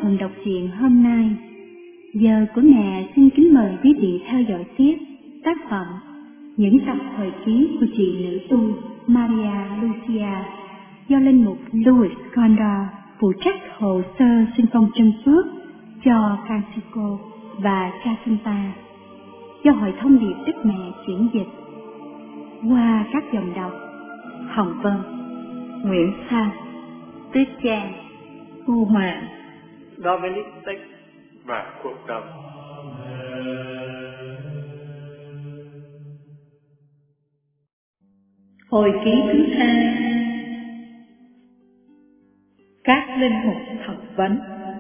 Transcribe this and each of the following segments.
phần đọc truyện hôm nay. Giờ của mẹ xin kính mời quý vị theo dõi tiếp tác phẩm Những tập hồi ký của chị nữ tu Maria Lucia do linh mục Louis Condor phụ trách hồ sơ xin phong chân phước cho Francisco và Jacinta do Hội Thông điệp Đức Mẹ chuyển dịch qua các dòng đọc Hồng Vân, Nguyễn Sang, Tuyết Trang, Thu Hoàng, Dominic Tích và cuộc đời. Hồi ký thứ 2. Các linh mục thẩm vấn.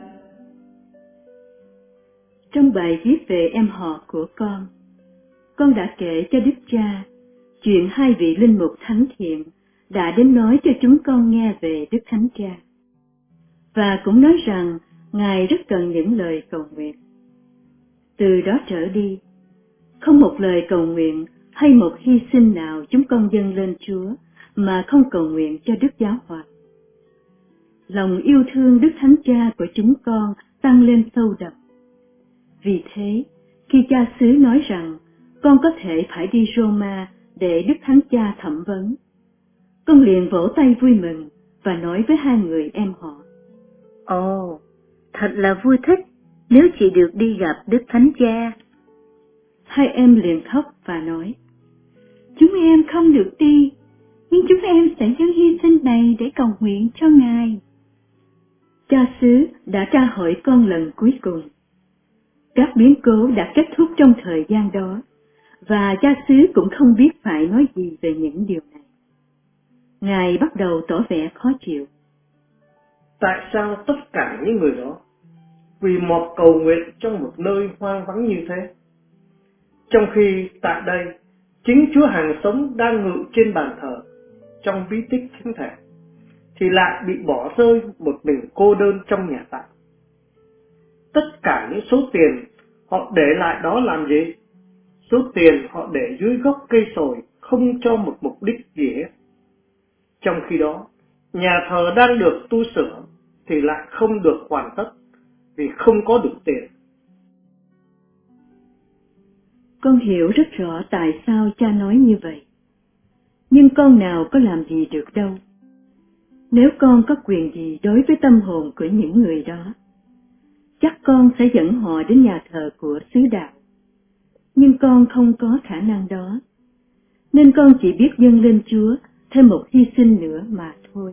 Trong bài viết về em họ của con đã kể cho Đức Cha chuyện hai vị linh mục thánh thiện đã đến nói cho chúng con nghe về Đức Thánh Cha, và cũng nói rằng Ngài rất cần những lời cầu nguyện. Từ đó trở đi, không một lời cầu nguyện hay một hy sinh nào chúng con dâng lên Chúa mà không cầu nguyện cho Đức Giáo Hoàng. Lòng yêu thương Đức Thánh Cha của chúng con tăng lên sâu đậm. Vì thế, khi cha xứ nói rằng con có thể phải đi Roma để Đức Thánh Cha thẩm vấn, con liền vỗ tay vui mừng và nói với hai người em họ: Ồ, thật là vui thích nếu chị được đi gặp Đức Thánh Cha. Hai em liền khóc và nói: Chúng em không được đi, nhưng chúng em sẽ dâng hy sinh này để cầu nguyện cho Ngài. Cha xứ đã tra hỏi con lần cuối cùng. Các biến cố đã kết thúc trong thời gian đó, và cha xứ cũng không biết phải nói gì về những điều này. Ngài bắt đầu tỏ vẻ khó chịu. Tại sao tất cả những người đó quỳ mọp cầu nguyện trong một nơi hoang vắng như thế, trong khi tại đây chính Chúa hàng sống đang ngự trên bàn thờ trong bí tích thánh thể, thì lại bị bỏ rơi một mình cô đơn trong nhà tạm? Tất cả những số tiền họ để lại đó làm gì? Số tiền họ để dưới gốc cây sồi không cho một mục đích gì hết. Trong khi đó, nhà thờ đang được tu sửa thì lại không được hoàn tất vì không có đủ tiền. Con hiểu rất rõ tại sao cha nói như vậy, nhưng con nào có làm gì được đâu. Nếu con có quyền gì đối với tâm hồn của những người đó, chắc con sẽ dẫn họ đến nhà thờ của xứ đạo. Nhưng con không có khả năng đó, nên con chỉ biết dâng lên Chúa thêm một hy sinh nữa mà thôi.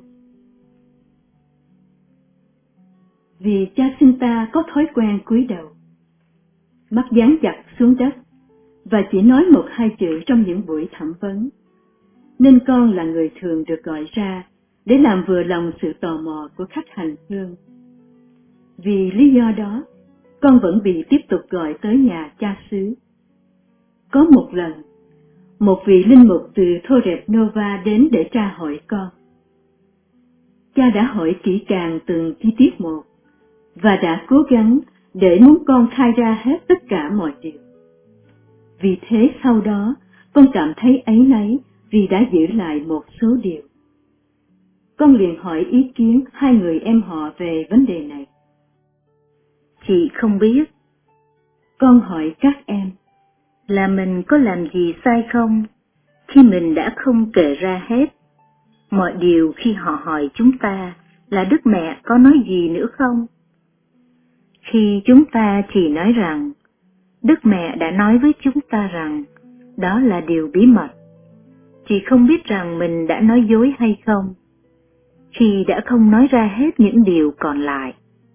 Vì Jacinta có thói quen cúi đầu, mắt dán chặt xuống đất, và chỉ nói một hai chữ trong những buổi thẩm vấn, nên con là người thường được gọi ra để làm vừa lòng sự tò mò của khách hành hương. Vì lý do đó, con vẫn bị tiếp tục gọi tới nhà cha xứ. Có một lần, một vị linh mục từ Torres Nova đến để tra hỏi con. Cha đã hỏi kỹ càng từng chi tiết một, và đã cố gắng để muốn con khai ra hết tất cả mọi điều. Vì thế sau đó, con cảm thấy áy náy vì đã giữ lại một số điều. Con liền hỏi ý kiến hai người em họ về vấn đề này. Chị không biết. Con hỏi các em là mình có làm gì sai không, khi mình đã không kể ra hết mọi điều khi họ hỏi chúng ta là Đức Mẹ có nói gì nữa không? Khi chúng ta chỉ nói rằng Đức Mẹ đã nói với chúng ta rằng đó là điều bí mật, chị không biết rằng mình đã nói dối hay không, khi đã không nói ra hết những điều còn lại.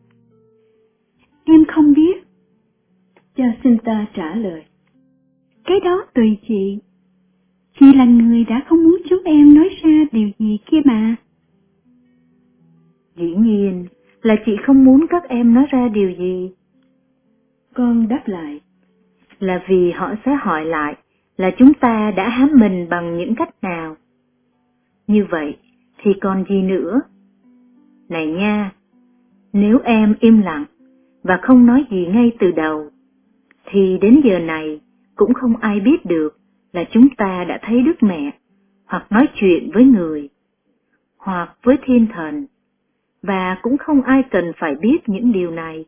Em không biết, Jacinta trả lời. Cái đó tùy chị. Chị là người đã không muốn chúng em nói ra điều gì kia mà. Dĩ nhiên là chị không muốn các em nói ra điều gì. Con đáp lại. Là vì họ sẽ hỏi lại là chúng ta đã hãm mình bằng những cách nào. Như vậy thì còn gì nữa? Này nha, nếu em im lặng và không nói gì ngay từ đầu, thì đến giờ này cũng không ai biết được là chúng ta đã thấy Đức Mẹ, hoặc nói chuyện với người, hoặc với thiên thần, và cũng không ai cần phải biết những điều này.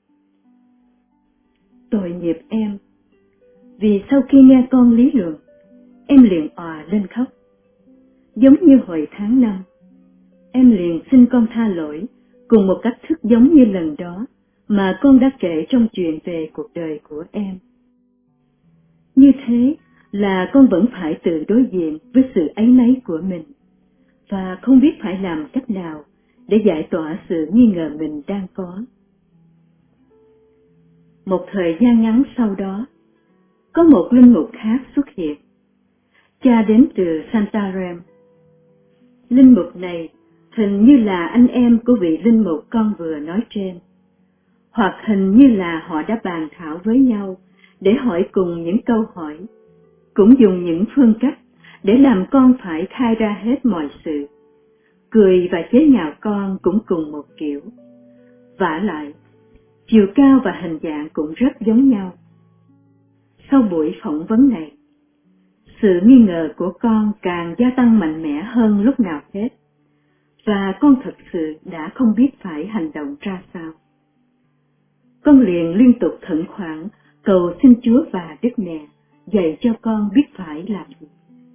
Tội nghiệp em, vì sau khi nghe con lý luận, em liền òa lên khóc. Giống như hồi tháng 5, em liền xin con tha lỗi cùng một cách thức giống như lần đó mà con đã kể trong chuyện về cuộc đời của em. Như thế là con vẫn phải tự đối diện với sự áy náy của mình, và không biết phải làm cách nào để giải tỏa sự nghi ngờ mình đang có. Một thời gian ngắn sau đó, có một linh mục khác xuất hiện. Cha đến từ Santarém. Linh mục này hình như là anh em của vị linh mục con vừa nói trên, hoặc hình như là họ đã bàn thảo với nhau để hỏi cùng những câu hỏi, cũng dùng những phương cách để làm con phải khai ra hết mọi sự. Cười và chế nhạo con cũng cùng một kiểu. Vả lại, chiều cao và hình dạng cũng rất giống nhau. Sau buổi phỏng vấn này, sự nghi ngờ của con càng gia tăng mạnh mẽ hơn lúc nào hết, và con thật sự đã không biết phải hành động ra sao. Con liền liên tục khẩn khoản cầu xin Chúa và Đức Mẹ dạy cho con biết phải làm gì.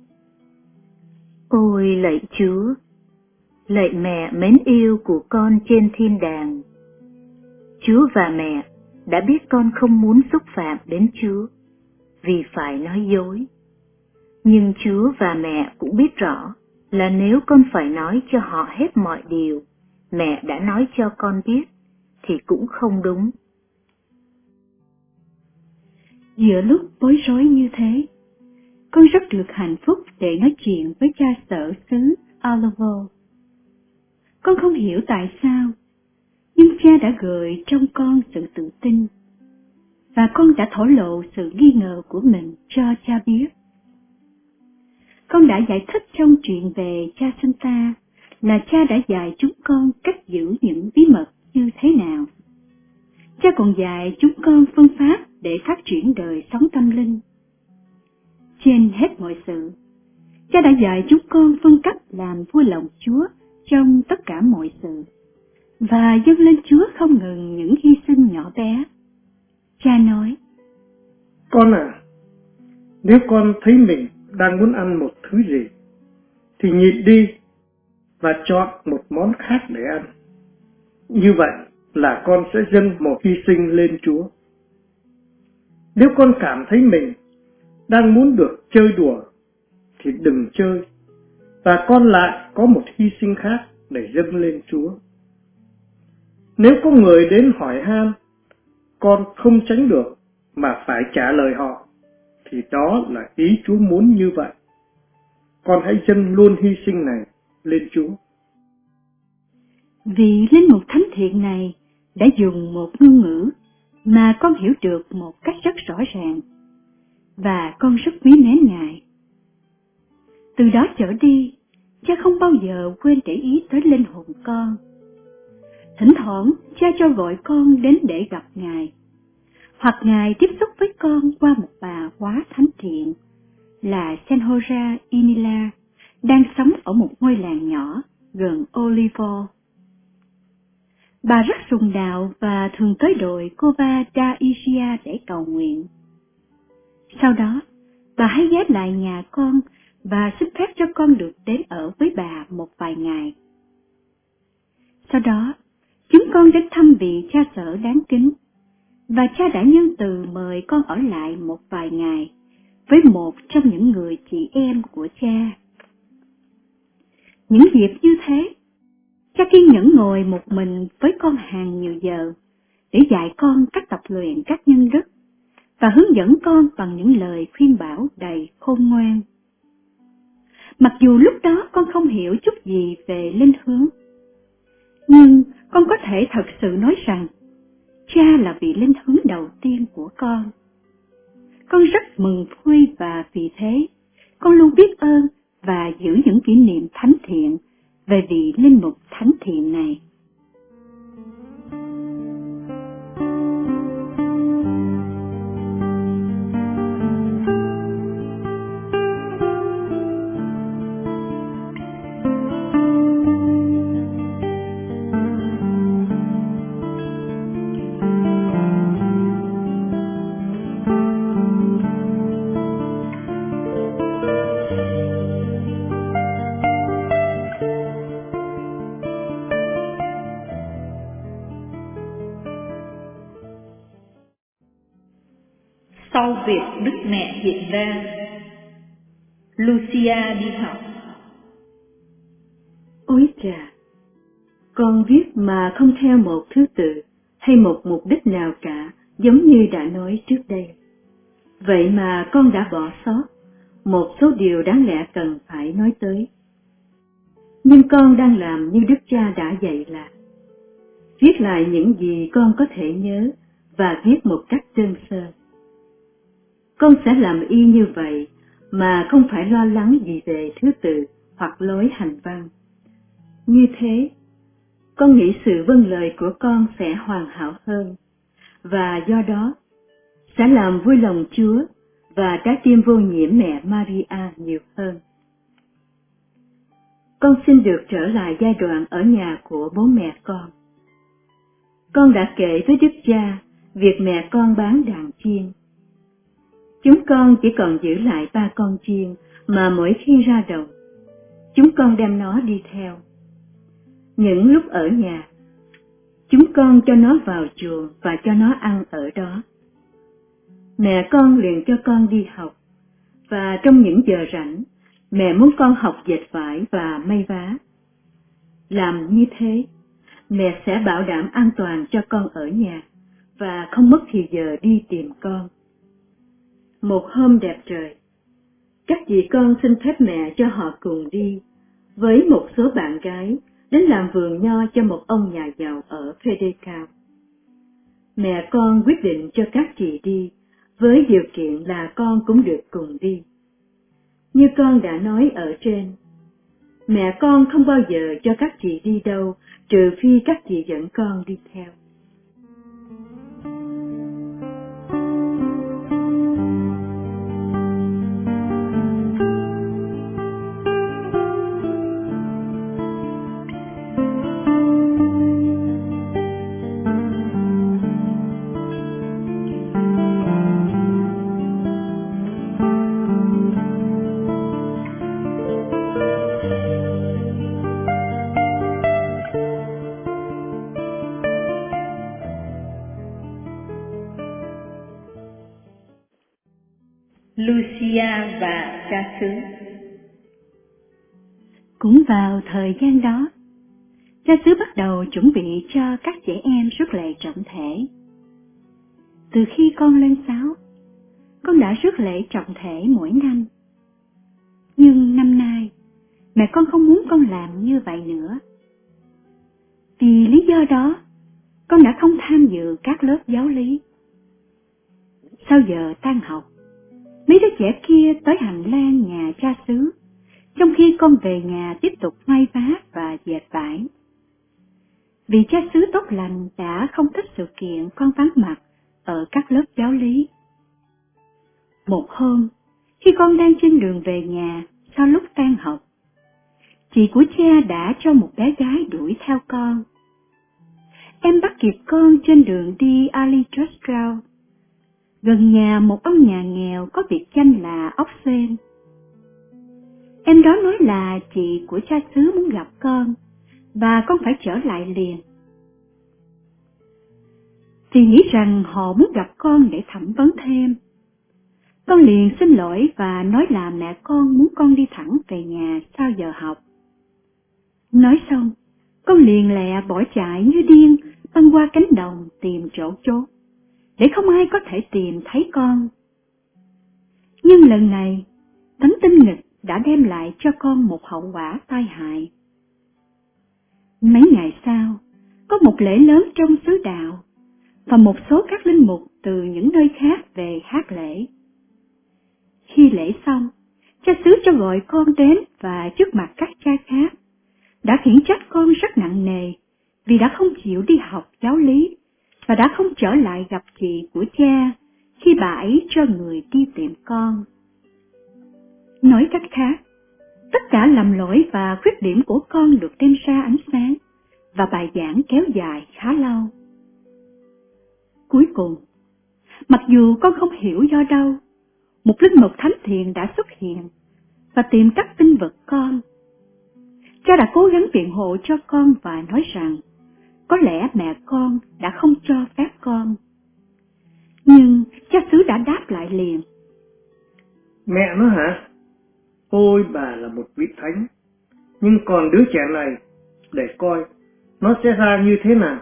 Ôi lạy Chúa, lạy mẹ mến yêu của con trên thiên đàng, Chúa và mẹ đã biết con không muốn xúc phạm đến Chúa vì phải nói dối. Nhưng Chúa và mẹ cũng biết rõ là nếu con phải nói cho họ hết mọi điều mẹ đã nói cho con biết thì cũng không đúng. Giữa lúc bối rối như thế, con rất được hạnh phúc để nói chuyện với cha sở xứ Olivo. Con không hiểu tại sao, nhưng cha đã gợi trong con sự tự tin, và con đã thổ lộ sự nghi ngờ của mình cho cha biết. Con đã giải thích trong chuyện về cha sinh ta là cha đã dạy chúng con cách giữ những bí mật như thế nào. Cha còn dạy chúng con phương pháp để phát triển đời sống tâm linh. Trên hết mọi sự, cha đã dạy chúng con phương cách làm vui lòng Chúa trong tất cả mọi sự, và dâng lên Chúa không ngừng những hy sinh nhỏ bé. Cha nói: Con à, nếu con thấy mình đang muốn ăn một thứ gì, thì nhịn đi và chọn một món khác để ăn. Như vậy là con sẽ dâng một hy sinh lên Chúa. Nếu con cảm thấy mình đang muốn được chơi đùa, thì đừng chơi, và con lại có một hy sinh khác để dâng lên Chúa. Nếu có người đến hỏi han, con không tránh được mà phải trả lời họ, thì đó là ý Chúa muốn như vậy. Con hãy dâng luôn hy sinh này lên Chúa. Vị linh mục thánh thiện này đã dùng một ngôn ngữ mà con hiểu được một cách rất rõ ràng, và con rất quý mến Ngài. Từ đó trở đi, cha không bao giờ quên để ý tới linh hồn con. Thỉnh thoảng cha cho gọi con đến để gặp Ngài, hoặc Ngài tiếp xúc với con qua một bà quá thánh thiện là Senhora Inila, đang sống ở một ngôi làng nhỏ gần Olivo. Bà rất sùng đạo và thường tới đồi Cova da Ischia để cầu nguyện. Sau đó, bà hay ghé lại nhà con và xin phép cho con được đến ở với bà một vài ngày. Sau đó, chúng con đến thăm vị cha sở đáng kính, và cha đã nhân từ mời con ở lại một vài ngày với một trong những người chị em của cha. Những dịp như thế, cha kiên nhẫn ngồi một mình với con hàng nhiều giờ để dạy con cách tập luyện các nhân đức và hướng dẫn con bằng những lời khuyên bảo đầy khôn ngoan. Mặc dù lúc đó con không hiểu chút gì về linh hướng, nhưng con có thể thật sự nói rằng cha là vị linh hướng đầu tiên của con. Con rất mừng vui, và vì thế con luôn biết ơn và giữ những kỷ niệm thánh thiện về vị linh mục thánh thiện này. Sau việc Đức Mẹ hiện ra, Lucia đi học. Ôi chà, con viết mà không theo một thứ tự hay một mục đích nào cả, giống như đã nói trước đây. Vậy mà con đã bỏ sót một số điều đáng lẽ cần phải nói tới. Nhưng con đang làm như Đức Cha đã dạy là viết lại những gì con có thể nhớ và viết một cách đơn sơ. Con sẽ làm y như vậy mà không phải lo lắng gì về thứ tự hoặc lối hành văn. Như thế, con nghĩ sự vâng lời của con sẽ hoàn hảo hơn, và do đó sẽ làm vui lòng Chúa và trái tim vô nhiễm mẹ Maria nhiều hơn. Con xin được trở lại giai đoạn ở nhà của bố mẹ con. Con đã kể với Đức Cha việc mẹ con bán đàn chiên. Chúng con chỉ còn giữ lại 3 con chiên mà mỗi khi ra đồng, chúng con đem nó đi theo. Những lúc ở nhà, chúng con cho nó vào chuồng và cho nó ăn ở đó. Mẹ con liền cho con đi học, và trong những giờ rảnh, mẹ muốn con học dệt vải và may vá. Làm như thế, mẹ sẽ bảo đảm an toàn cho con ở nhà và không mất thì giờ đi tìm con. Một hôm đẹp trời, các dì con xin phép mẹ cho họ cùng đi với một số bạn gái đến làm vườn nho cho một ông nhà giàu ở Frederica. Mẹ con quyết định cho các chị đi với điều kiện là con cũng được cùng đi. Như con đã nói ở trên, mẹ con không bao giờ cho các chị đi đâu trừ phi các chị dẫn con đi theo. Lucia và cha xứ. Cũng vào thời gian đó, cha xứ bắt đầu chuẩn bị cho các trẻ em rước lễ trọng thể. Từ khi con lên 6, con đã rước lễ trọng thể mỗi năm. Nhưng năm nay, mẹ con không muốn con làm như vậy nữa. Vì lý do đó, con đã không tham dự các lớp giáo lý. Sau giờ tan học, mấy đứa trẻ kia tới hành lang nhà cha xứ, trong khi con về nhà tiếp tục may vá và dệt vải. Vì cha xứ tốt lành đã không thích sự kiện con vắng mặt ở các lớp giáo lý. Một hôm, khi con đang trên đường về nhà sau lúc tan học, chị của cha đã cho một bé gái đuổi theo con. Em bắt kịp con trên đường đi Alichostrau, gần nhà một ông nhà nghèo có biệt danh là ốc sên. Em đó nói là chị của cha xứ muốn gặp con, và con phải trở lại liền. Thì nghĩ rằng họ muốn gặp con để thẩm vấn thêm. Con liền xin lỗi và nói là mẹ con muốn con đi thẳng về nhà sau giờ học. Nói xong, con liền lẹ bỏ chạy như điên băng qua cánh đồng tìm chỗ chốt, để không ai có thể tìm thấy con. Nhưng lần này, tánh tinh nghịch đã đem lại cho con một hậu quả tai hại. Mấy ngày sau, có một lễ lớn trong xứ đạo, và một số các linh mục từ những nơi khác về hát lễ. Khi lễ xong, cha xứ cho gọi con đến và trước mặt các cha khác, đã khiển trách con rất nặng nề vì đã không chịu đi học giáo lý và đã không trở lại gặp chị của cha khi bà ấy cho người đi tìm con. Nói cách khác, tất cả lầm lỗi và khuyết điểm của con được đem ra ánh sáng, và bài giảng kéo dài khá lâu. Cuối cùng, mặc dù con không hiểu do đâu, một linh mục thánh thiện đã xuất hiện và tìm cách bênh vực con. Cha đã cố gắng biện hộ cho con và nói rằng có lẽ mẹ con đã không cho phép con. Nhưng cha xứ đã đáp lại liền. Mẹ nó hả? Ôi, bà là một vị thánh. Nhưng còn đứa trẻ này, để coi nó sẽ ra như thế nào.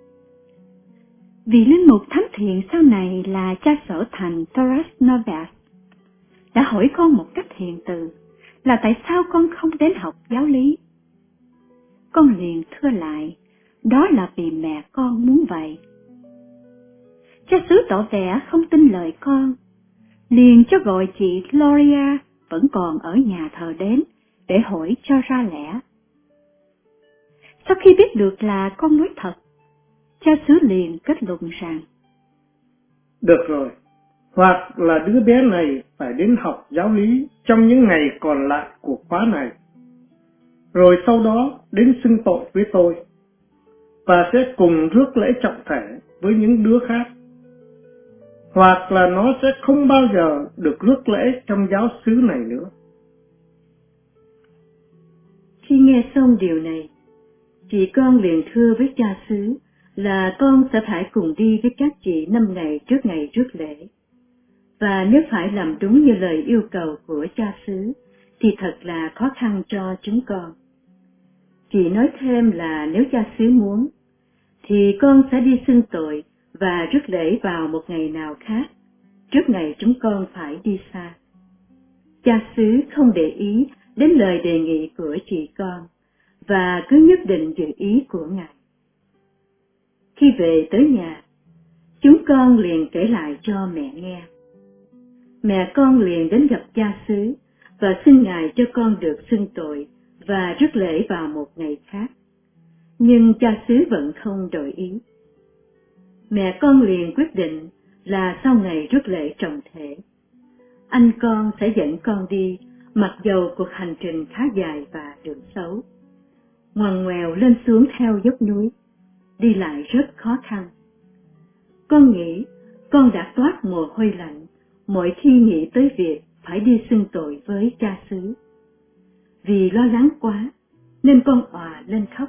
Vị linh mục thánh thiện sau này là cha sở thành Taras Novas đã hỏi con một cách hiền từ là tại sao con không đến học giáo lý. Con liền thưa lại, đó là vì mẹ con muốn vậy. Cha xứ tỏ vẻ không tin lời con, liền cho gọi chị Gloria vẫn còn ở nhà thờ đến để hỏi cho ra lẽ. Sau khi biết được là con nói thật, cha xứ liền kết luận rằng: Được rồi, hoặc là đứa bé này phải đến học giáo lý trong những ngày còn lại của khóa này, rồi sau đó đến xưng tội với tôi, và sẽ cùng rước lễ trọng thể với những đứa khác. Hoặc là nó sẽ không bao giờ được rước lễ trong giáo xứ này nữa. Khi nghe xong điều này, chị con liền thưa với cha xứ là con sẽ phải cùng đi với các chị 5 ngày trước lễ. Và nếu phải làm đúng như lời yêu cầu của cha xứ, thì thật là khó khăn cho chúng con. Chị nói thêm là nếu cha xứ muốn, thì con sẽ đi xưng tội và rước lễ vào một ngày nào khác, trước ngày chúng con phải đi xa. Cha xứ không để ý đến lời đề nghị của chị con, và cứ nhất định giữ ý của ngài. Khi về tới nhà, chúng con liền kể lại cho mẹ nghe. Mẹ con liền đến gặp cha xứ và xin ngài cho con được xưng tội và rước lễ vào một ngày khác. Nhưng cha xứ vẫn không đổi ý. Mẹ con liền quyết định là sau ngày rước lễ trọng thể, anh con sẽ dẫn con đi, mặc dầu cuộc hành trình khá dài và đường xấu, ngoằn ngoèo lên xuống theo dốc núi, đi lại rất khó khăn. Con nghĩ con đã toát mồ hôi lạnh mỗi khi nghĩ tới việc phải đi xưng tội với cha xứ. Vì lo lắng quá nên con òa lên khóc.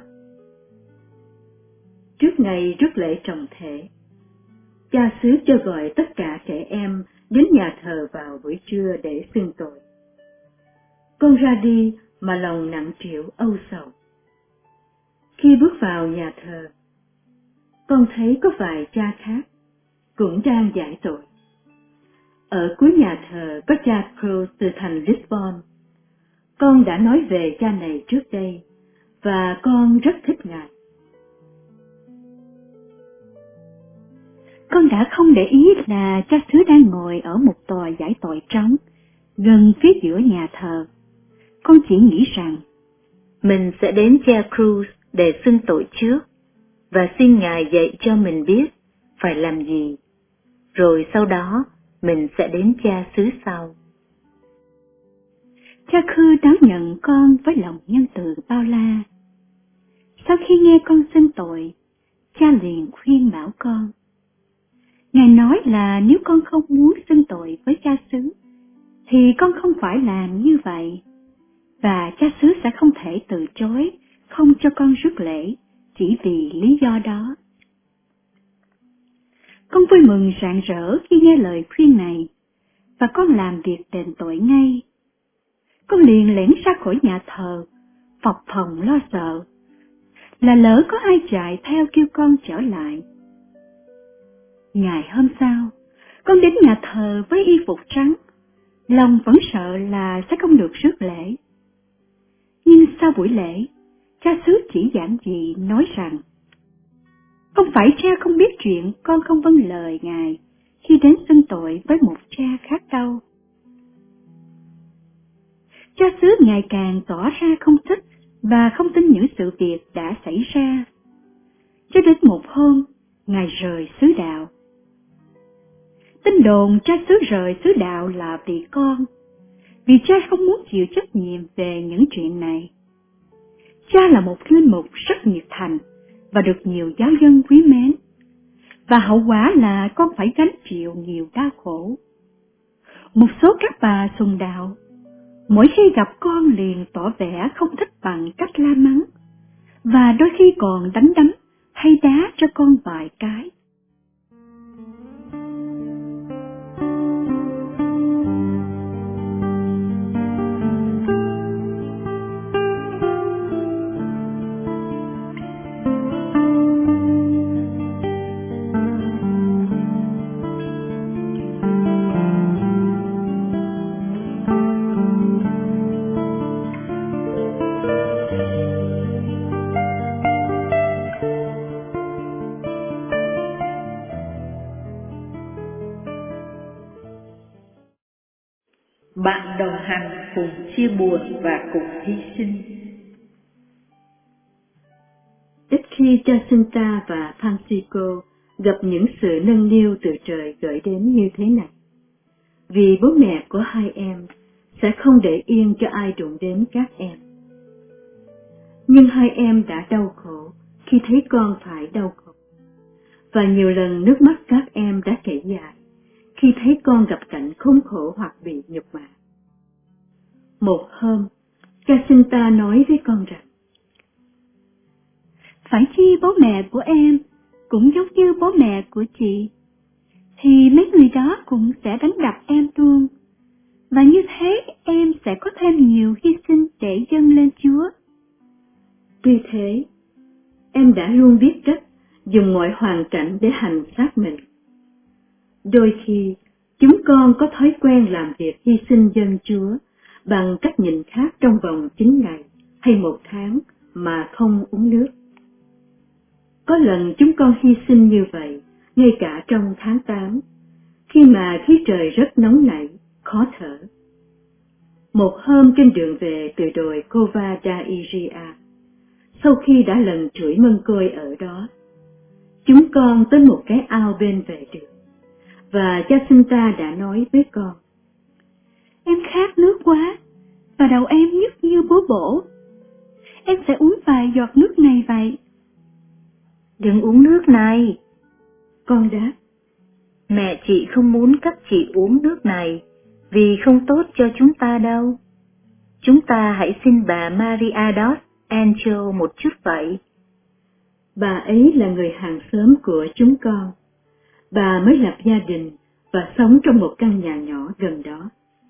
Trước ngày rước lễ trọng thể, cha xứ cho gọi tất cả trẻ em đến nhà thờ vào buổi trưa để xưng tội. Con ra đi mà lòng nặng trĩu âu sầu. Khi bước vào nhà thờ, con thấy có vài cha khác cũng đang giải tội. Ở cuối nhà thờ có cha Cruz từ thành Lisbon. Con đã nói về cha này trước đây, và con rất thích ngài. Con đã không để ý là cha xứ đang ngồi ở một tòa giải tội trống, gần phía giữa nhà thờ. Con chỉ nghĩ rằng mình sẽ đến cha Cruz để xưng tội trước, và xin ngài dạy cho mình biết phải làm gì, rồi sau đó mình sẽ đến cha xứ sau. Cha Cruz đón nhận con với lòng nhân từ bao la. Sau khi nghe con xưng tội, cha liền khuyên bảo con. Ngài nói là nếu con không muốn xưng tội với cha xứ, thì con không phải làm như vậy, và cha xứ sẽ không thể từ chối không cho con rước lễ chỉ vì lý do đó. Con vui mừng rạng rỡ khi nghe lời khuyên này, và con làm việc đền tội ngay. Con liền lẻn ra khỏi nhà thờ, phập phồng lo sợ, là lỡ có ai chạy theo kêu con trở lại. Ngày hôm sau, con đến nhà thờ với y phục trắng, lòng vẫn sợ là sẽ không được rước lễ. Nhưng sau buổi lễ, cha xứ chỉ giản dị nói rằng, không phải cha không biết chuyện con không vâng lời ngài khi đến xưng tội với một cha khác đâu. Cha xứ ngày càng tỏ ra không thích và không tin những sự việc đã xảy ra. Cho đến một hôm, ngài rời xứ đạo. Tin đồn cha xứ rời xứ đạo là vì con, vì cha không muốn chịu trách nhiệm về những chuyện này. Cha là một linh mục rất nhiệt thành và được nhiều giáo dân quý mến, và hậu quả là con phải gánh chịu nhiều đau khổ. Một số các bà sùng đạo, mỗi khi gặp con liền tỏ vẻ không thích bằng cách la mắng, và đôi khi còn đánh đấm hay đá cho con vài cái. bạn đồng hành cùng chia buồn và cùng hy sinh. Ít khi Jacinta và Francisco gặp những sự nâng niu từ trời gửi đến như thế này, vì bố mẹ của hai em sẽ không để yên cho ai đụng đến các em. Nhưng hai em đã đau khổ khi thấy con phải đau khổ, và nhiều lần nước mắt các em đã chảy dài khi thấy con gặp cảnh khốn khổ hoặc bị nhục mạ. Một hôm, Jacinta nói với con rằng, phải chi bố mẹ của em cũng giống như bố mẹ của chị, thì mấy người đó cũng sẽ đánh đập em luôn, và như thế em sẽ có thêm nhiều hy sinh để dâng lên Chúa. Tuy thế, em đã luôn biết cách dùng mọi hoàn cảnh để hành xác mình. Đôi khi, chúng con có thói quen làm việc hy sinh dâng Chúa bằng cách nhìn khác trong vòng 9 ngày hay 1 tháng mà không uống nước. Có lần chúng con hy sinh như vậy, ngay cả trong tháng 8, khi mà khí trời rất nóng nảy, khó thở. Một hôm trên đường về từ đồi Cova da Iria, sau khi đã lần chửi mân côi ở đó, chúng con tới một cái ao bên vệ đường, và Jacinta đã nói với con, em khát nước quá, và đầu em nhức như búa bổ. Em sẽ uống vài giọt nước này vậy. Đừng uống nước này. Con đáp, mẹ chị không muốn các chị uống nước này, vì không tốt cho chúng ta đâu. Chúng ta hãy xin bà Maria dos Anjos một chút vậy. Bà ấy là người hàng xóm của chúng con. Bà mới lập gia đình và sống trong một căn nhà nhỏ gần đó.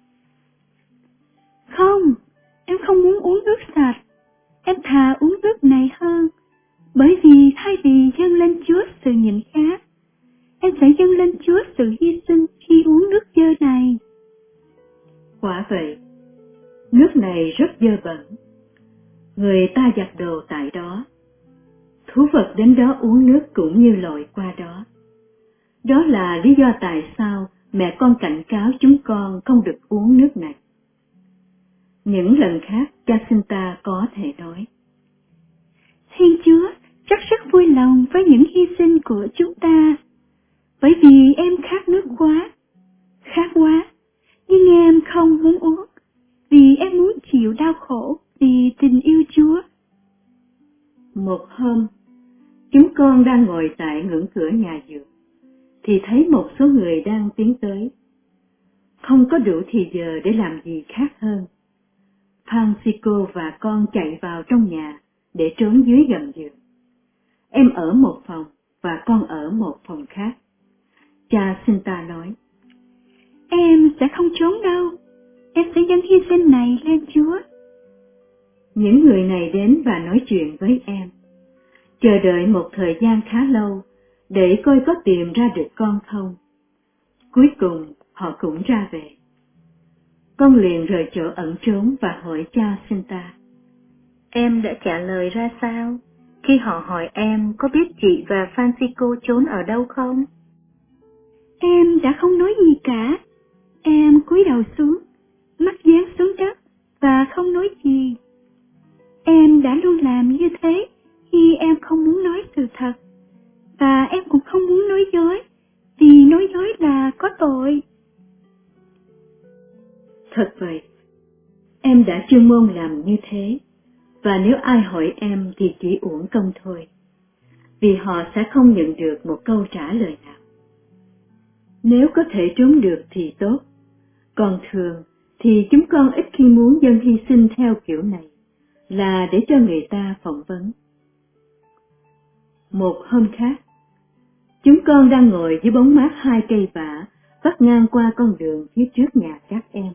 Không, em không muốn uống nước sạch. Em thà uống nước này hơn, bởi vì thay vì dâng lên Chúa sự nhịn khát, em sẽ dâng lên Chúa sự hy sinh khi uống nước dơ này. Quả vậy, nước này rất dơ bẩn. Người ta giặt đồ tại đó. Thú vật đến đó uống nước cũng như lội qua đó. Đó là lý do tại sao mẹ con cảnh cáo chúng con không được uống nước này. Những lần khác, Jacinta có thể nói, Thiên Chúa chắc rất vui lòng với những hy sinh của chúng ta, bởi vì em khát nước khát quá, nhưng em không muốn uống, vì em muốn chịu đau khổ vì tình yêu Chúa. Một hôm, chúng con đang ngồi tại ngưỡng cửa nhà dược, thì thấy một số người đang tiến tới. Không có đủ thì giờ để làm gì khác hơn. Francisco và con chạy vào trong nhà để trốn dưới gầm giường. Em ở một phòng và con ở một phòng khác. Jacinta nói, Em sẽ không trốn đâu, em sẽ dâng hy sinh này lên Chúa. Những người này đến và nói chuyện với em, chờ đợi một thời gian khá lâu để coi có tìm ra được con không. Cuối cùng họ cũng ra về. Con liền rời chỗ ẩn trốn và hỏi Jacinta, em đã trả lời ra sao khi họ hỏi em có biết chị và Francisco trốn ở đâu không? Em đã không nói gì cả. Em cúi đầu xuống, mắt dán xuống đất và không nói gì. Em đã luôn làm như thế khi em không muốn nói sự thật, và em cũng không muốn nói dối, vì nói dối là có tội. Thật vậy, em đã chuyên môn làm như thế, và nếu ai hỏi em thì chỉ uổng công thôi, vì họ sẽ không nhận được một câu trả lời nào. Nếu có thể trốn được thì tốt, còn thường thì chúng con ít khi muốn dâng hy sinh theo kiểu này, là để cho người ta phỏng vấn. Một hôm khác, chúng con đang ngồi dưới bóng mát 2 cây vả vắt ngang qua con đường phía trước nhà các em.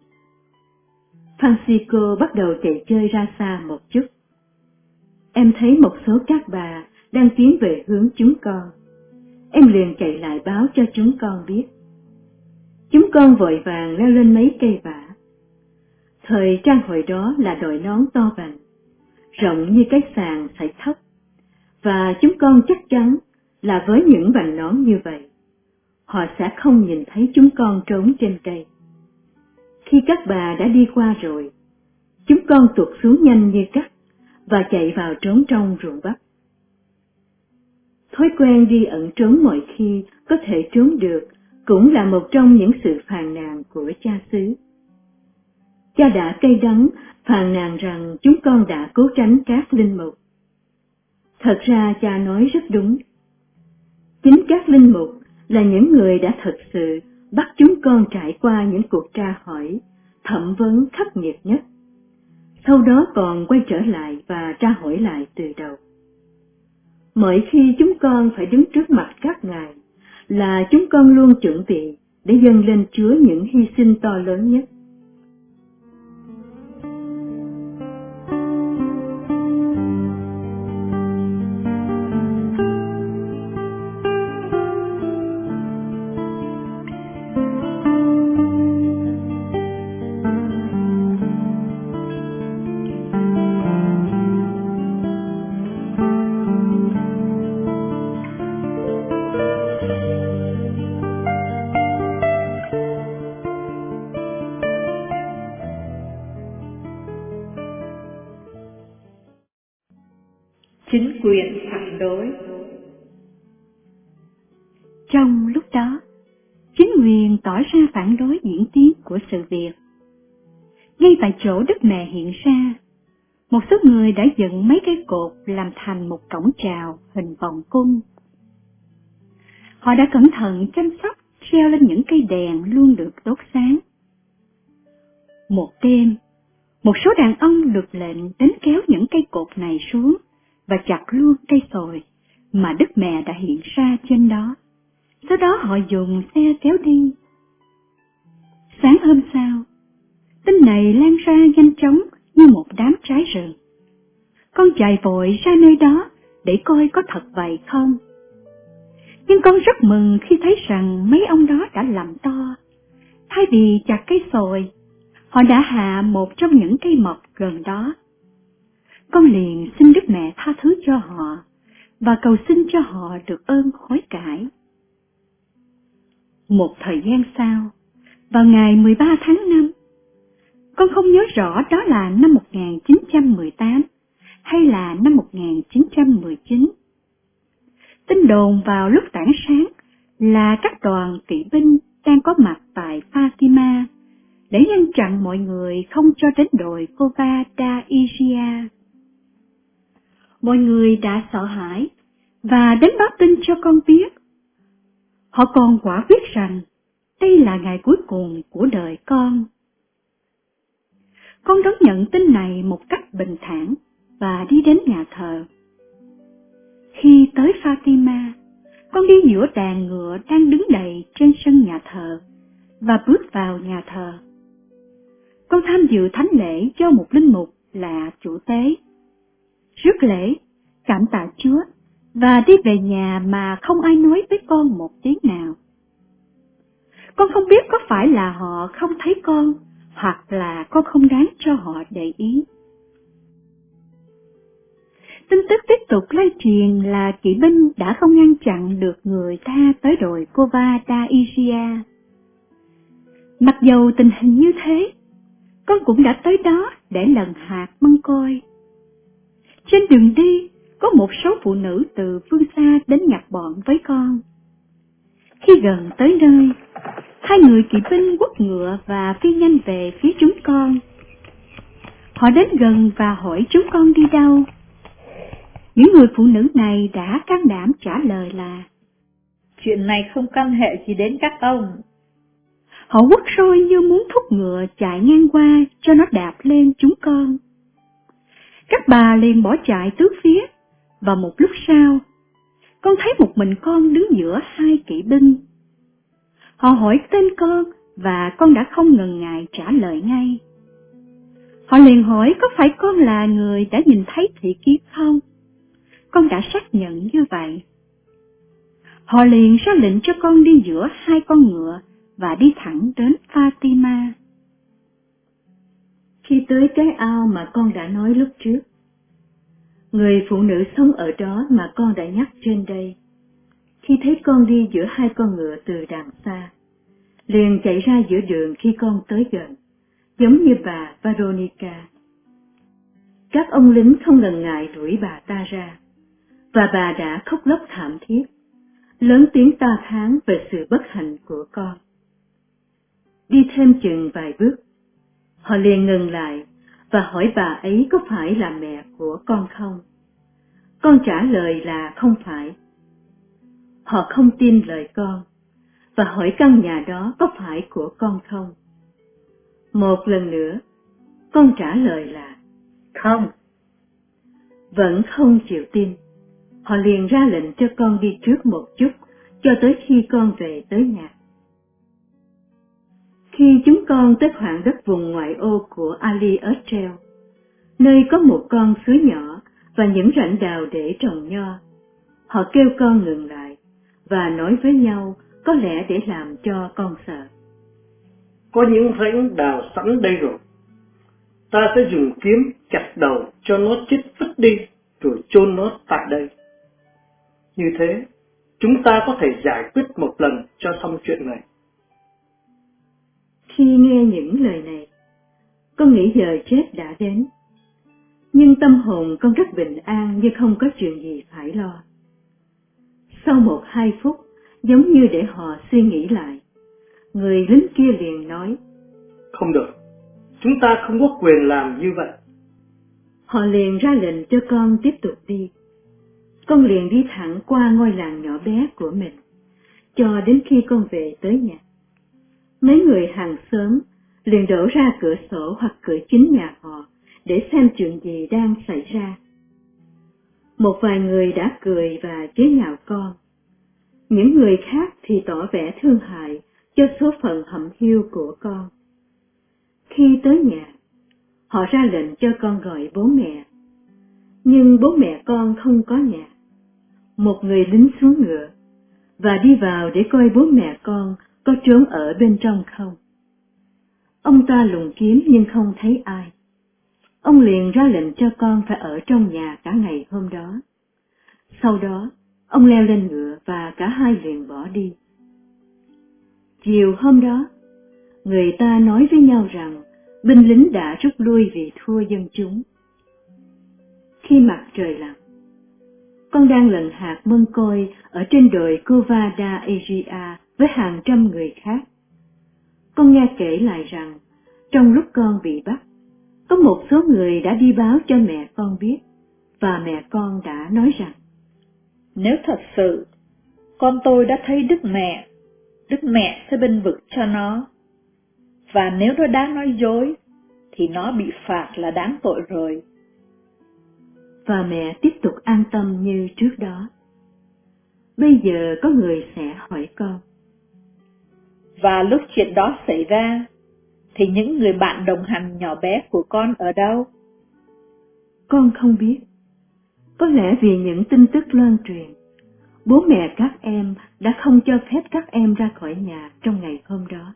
Francisco bắt đầu chạy chơi ra xa một chút. Em thấy một số các bà đang tiến về hướng chúng con. Em liền chạy lại báo cho chúng con biết. Chúng con vội vàng leo lên mấy cây vả. Thời trang hồi đó là đội nón to vành, rộng như cái sàn sải tóc, và chúng con chắc chắn là với những vành nón như vậy, họ sẽ không nhìn thấy chúng con trốn trên cây. Khi các bà đã đi qua rồi, chúng con tuột xuống nhanh như cắt và chạy vào trốn trong ruộng bắp. Thói quen đi ẩn trốn mọi khi có thể trốn được cũng là một trong những sự phàn nàn của cha xứ. Cha đã cay đắng phàn nàn rằng chúng con đã cố tránh các linh mục. Thật ra cha nói rất đúng. Chính các linh mục là những người đã thật sự bắt chúng con trải qua những cuộc tra hỏi, thẩm vấn khắc nghiệt nhất. Sau đó còn quay trở lại và tra hỏi lại từ đầu. Mỗi khi chúng con phải đứng trước mặt các ngài, là chúng con luôn chuẩn bị để dâng lên Chúa những hy sinh to lớn nhất. Chính quyền phản đối. Trong lúc đó, chính quyền tỏ ra phản đối diễn tiến của sự việc. Ngay tại chỗ Đức Mẹ hiện ra, một số người đã dựng mấy cái cột làm thành một cổng chào hình vòng cung. Họ đã cẩn thận chăm sóc treo lên những cây đèn luôn được đốt sáng. Một đêm, một số đàn ông được lệnh đến kéo những cây cột này xuống và chặt luôn cây sồi mà Đức Mẹ đã hiện ra trên đó. Sau đó họ dùng xe kéo đi. Sáng hôm sau, tin này lan ra nhanh chóng như một đám cháy rừng. Con chạy vội ra nơi đó để coi có thật vậy không. Nhưng con rất mừng khi thấy rằng mấy ông đó đã làm to. Thay vì chặt cây sồi, họ đã hạ một trong những cây mọc gần đó. Con liền xin Đức Mẹ tha thứ cho họ và cầu xin cho họ được ơn hối cải. Một thời gian sau, vào ngày 13 tháng 5, con không nhớ rõ đó là năm 1918 hay là năm 1919. Tin đồn vào lúc tảng sáng là các đoàn kỵ binh đang có mặt tại Fatima để ngăn chặn mọi người không cho đến đồi Cova da Iria. Mọi người đã sợ hãi và đến báo tin cho con biết. Họ còn quả quyết rằng đây là ngày cuối cùng của đời con. Con đón nhận tin này một cách bình thản và đi đến nhà thờ. Khi tới Fatima, con đi giữa đàn ngựa đang đứng đầy trên sân nhà thờ và bước vào nhà thờ. Con tham dự thánh lễ cho một linh mục là chủ tế. Rước lễ, cảm tạ Chúa và đi về nhà mà không ai nói với con một tiếng nào. Con không biết có phải là họ không thấy con hoặc là con không đáng cho họ để ý. Tin tức tiếp tục lan truyền là kỵ binh đã không ngăn chặn được người ta tới đồi Cova da Iria. Mặc dầu tình hình như thế, con cũng đã tới đó để lần hạt mân côi. Trên đường đi, có một số phụ nữ từ phương xa đến nhập bọn với con. Khi gần tới nơi, hai người kỵ binh quất ngựa và phi nhanh về phía chúng con. Họ đến gần và hỏi chúng con đi đâu. Những người phụ nữ này đã can đảm trả lời là: Chuyện này không căn hệ gì đến các ông. Họ quất sôi như muốn thúc ngựa chạy ngang qua cho nó đạp lên chúng con. Các bà liền bỏ chạy tứ phía, và một lúc sau, con thấy một mình con đứng giữa hai kỵ binh. Họ hỏi tên con và con đã không ngần ngại trả lời ngay. Họ liền hỏi có phải con là người đã nhìn thấy thị kiến không? Con đã xác nhận như vậy. Họ liền ra lệnh cho con đi giữa hai con ngựa và đi thẳng đến Fatima. Khi tới cái ao mà con đã nói lúc trước, người phụ nữ sống ở đó mà con đã nhắc trên đây, khi thấy con đi giữa hai con ngựa từ đằng xa, liền chạy ra giữa đường khi con tới gần, giống như bà Veronica. Các ông lính không ngần ngại đuổi bà ta ra, và bà đã khóc lóc thảm thiết, lớn tiếng ta thán về sự bất hạnh của con. Đi thêm chừng vài bước, họ liền ngừng lại và hỏi bà ấy có phải là mẹ của con không. Con trả lời là không phải. Họ không tin lời con và hỏi căn nhà đó có phải của con không. Một lần nữa, con trả lời là Không. Vẫn không chịu tin. Họ liền ra lệnh cho con đi trước một chút cho tới khi con về tới nhà. Khi chúng con tới khoảng đất vùng ngoại ô của Ali Ertrel, nơi có một con suối nhỏ và những rãnh đào để trồng nho, họ kêu con ngừng lại và nói với nhau có lẽ để làm cho con sợ. Có những rãnh đào sẵn đây rồi. Ta sẽ dùng kiếm chặt đầu cho nó chết vứt đi rồi chôn nó tại đây. Như thế, chúng ta có thể giải quyết một lần cho xong chuyện này. Khi nghe những lời này, con nghĩ giờ chết đã đến. Nhưng tâm hồn con rất bình an như không có chuyện gì phải lo. Sau 1-2 phút, giống như để họ suy nghĩ lại, người lính kia liền nói: Không được, chúng ta không có quyền làm như vậy. Họ liền ra lệnh cho con tiếp tục đi. Con liền đi thẳng qua ngôi làng nhỏ bé của mình, cho đến khi con về tới nhà. Mấy người hàng xóm liền đổ ra cửa sổ hoặc cửa chính nhà họ để xem chuyện gì đang xảy ra. Một vài người đã cười và chế nhạo con. Những người khác thì tỏ vẻ thương hại cho số phận hẩm hiu của con. Khi tới nhà, họ ra lệnh cho con gọi bố mẹ. Nhưng bố mẹ con không có nhà. Một người lính xuống ngựa và đi vào để coi bố mẹ con có trốn ở bên trong không. Ông ta lùng kiếm nhưng không thấy ai. Ông liền ra lệnh cho con phải ở trong nhà cả ngày hôm đó. Sau đó, ông leo lên ngựa và cả hai liền bỏ đi. Chiều hôm đó, người ta nói với nhau rằng binh lính đã rút lui vì thua dân chúng. Khi mặt trời lặn, con đang lần hạt mân côi ở trên đồi Covada Asia với hàng trăm người khác. Con nghe kể lại rằng, trong lúc con bị bắt, có một số người đã đi báo cho mẹ con biết, và mẹ con đã nói rằng: Nếu thật sự con tôi đã thấy Đức Mẹ sẽ bênh vực cho nó. Và nếu nó đã nói dối, thì nó bị phạt là đáng tội rồi. Và mẹ tiếp tục an tâm như trước đó. Bây giờ có người sẽ hỏi con: Và lúc chuyện đó xảy ra, thì những người bạn đồng hành nhỏ bé của con ở đâu? Con không biết. Có lẽ vì những tin tức loan truyền, bố mẹ các em đã không cho phép các em ra khỏi nhà trong ngày hôm đó.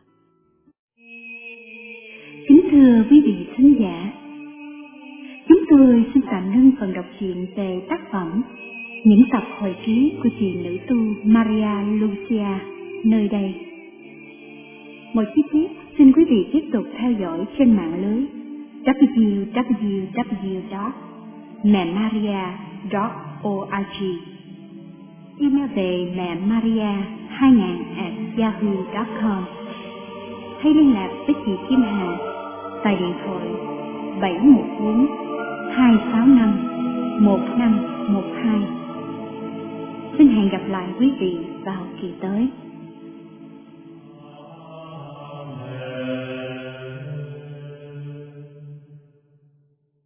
Kính thưa quý vị khán giả, chúng tôi xin tạm ngưng phần đọc truyện về tác phẩm Những tập hồi ký của chị nữ tu Maria Lucia nơi đây. Một chi tiết xin quý vị tiếp tục theo dõi trên mạng lưới www.memaria.org, email về memaria2000@yahoo.com, hay liên lạc với chị Kim Hà tại điện thoại 714 265 1512. Xin hẹn gặp lại quý vị vào kỳ tới.